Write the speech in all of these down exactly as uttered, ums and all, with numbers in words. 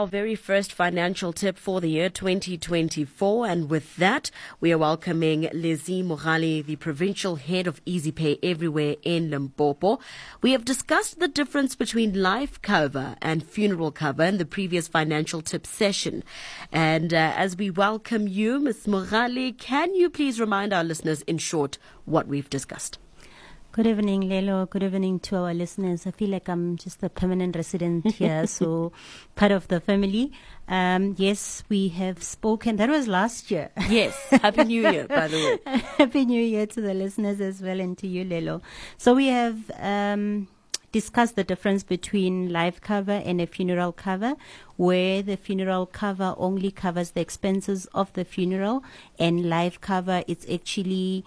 Our very first financial tip for the year twenty twenty-four, and with that we are welcoming Lizzie Mogale, the Provincial Head of EasyPay Everywhere in Limpopo. We have discussed the difference between life cover and funeral cover in the previous financial tip session. And uh, as we welcome you, Miz Mogale, can you please remind our listeners in short what we've discussed? Good evening, Lelo. Good evening to our listeners. I feel like I'm just a permanent resident here, so part of the family. Um, yes, we have spoken. That was last year. Yes. Happy New Year, by the way. Happy New Year to the listeners as well, and to you, Lelo. So we have um, discussed the difference between life cover and a funeral cover, where the funeral cover only covers the expenses of the funeral, and life cover is actually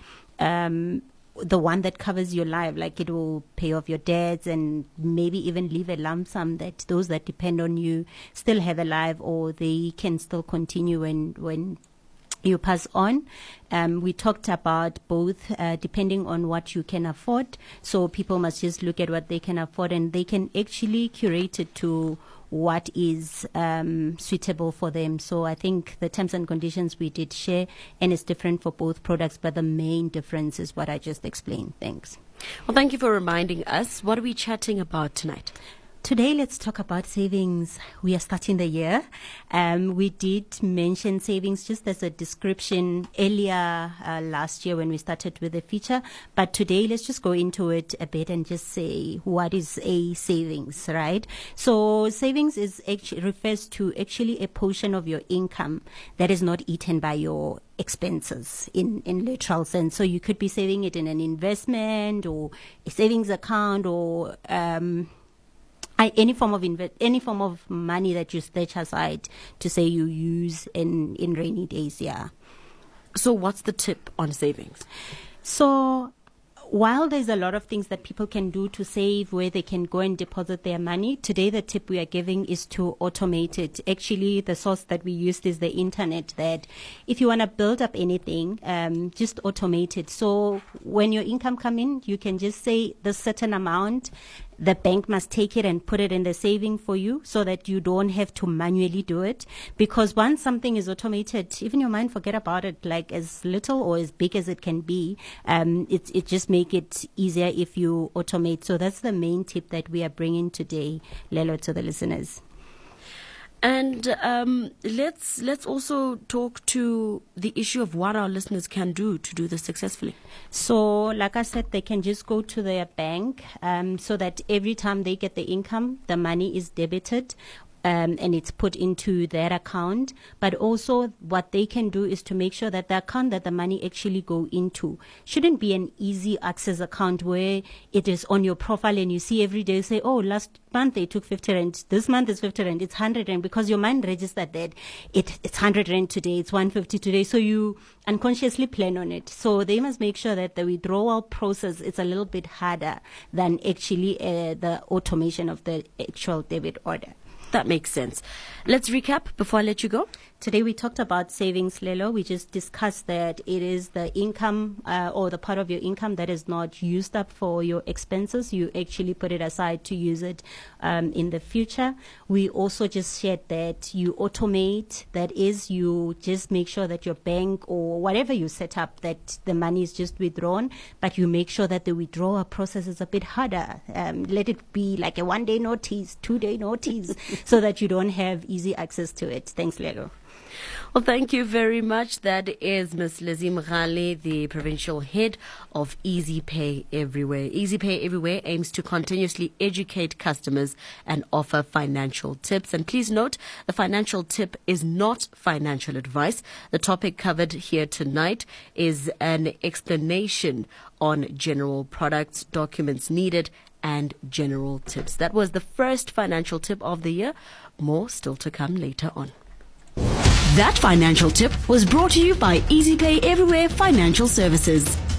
um the one that covers your life, like it will pay off your debts and maybe even leave a lump sum that those that depend on you still have a life, or they can still continue when when you pass on. Um, we talked about both uh, depending on what you can afford. So people must just look at what they can afford, and they can actually curate it to what is um, suitable for them. So I think the terms and conditions we did share, and it's different for both products, but the main difference is what I just explained. Thanks. Well, thank you for reminding us. What are we chatting about tonight? Today, let's talk about savings. We are starting the year. Um, we did mention savings just as a description earlier uh, last year when we started with the feature. But today, let's just go into it a bit and just say what is a savings, right? So savings is actually refers to actually a portion of your income that is not eaten by your expenses in, in literal sense. So you could be saving it in an investment or a savings account, or um I, any form of inve- any form of money that you stretch aside to say you use in, in rainy days, yeah. So what's the tip on savings? So while there's a lot of things that people can do to save, where they can go and deposit their money, today the tip we are giving is to automate it. Actually, the source that we used is the internet, that if you want to build up anything, um, just automate it. So when your income come in, you can just say the certain amount. The bank must take it and put it in the saving for you, so that you don't have to manually do it. Because once something is automated, even your mind forget about it, like as little or as big as it can be. Um, it, it just make it easier if you automate. So that's the main tip that we are bringing today, Lelo, to the listeners. And um, let's let's also talk to the issue of what our listeners can do to do this successfully. So, like I said, they can just go to their bank um, so that every time they get the income, the money is debited. Um, and it's put into their account. But also what they can do is to make sure that the account that the money actually go into shouldn't be an easy access account where it is on your profile and you see every day, say, oh, last month they took fifty rand, this month is fifty rand, it's one hundred rand, because your mind registered that it, it's one hundred rand today, it's one hundred fifty today, so you unconsciously plan on it. So they must make sure that the withdrawal process is a little bit harder than actually uh, the automation of the actual debit order. That makes sense. Let's recap before I let you go. Today we talked about savings, Lelo. We just discussed that it is the income uh, or the part of your income that is not used up for your expenses. You actually put it aside to use it um, in the future. We also just shared that you automate. That is, you just make sure that your bank or whatever you set up, that the money is just withdrawn, but you make sure that the withdrawal process is a bit harder. Um, let it be like a one-day notice, two-day notice, so that you don't have easy access to it. Thanks, Lelo. Well, thank you very much. That is Miss Lizzie Mogale, the Provincial Head of EasyPay Everywhere. EasyPay Everywhere aims to continuously educate customers and offer financial tips. And please note, the financial tip is not financial advice. The topic covered here tonight is an explanation on general products, documents needed, and general tips. That was the first financial tip of the year. More still to come later on. That financial tip was brought to you by EasyPay Everywhere Financial Services.